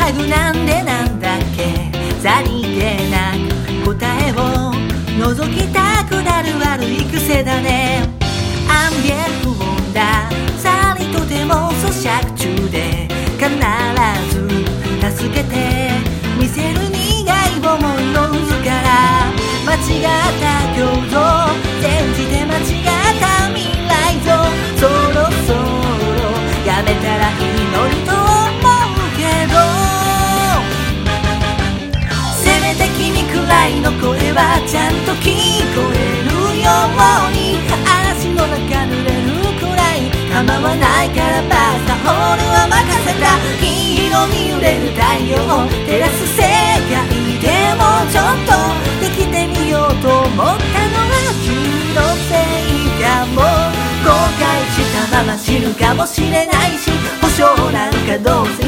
ラグなんでなんだっけ、さりげなく答えを覗きたくなる悪い癖だね。アンビエント音ださりとても咀嚼中で、必ず助けて見せる苦い思いの渦から、間違った共同信じて間違った未来ぞ、そろそろやめたらいいのにと思うけど、せめて君くらいの声はちゃんと聞こえるように、嵐の中濡れるくらい構わないからバスタホールは任せた。金色に揺れる太陽を照らす世界でもちょっと生きてみようと思ったのは君のせいかも。後悔したまま死ぬかもしれないし、保証なんかどうせ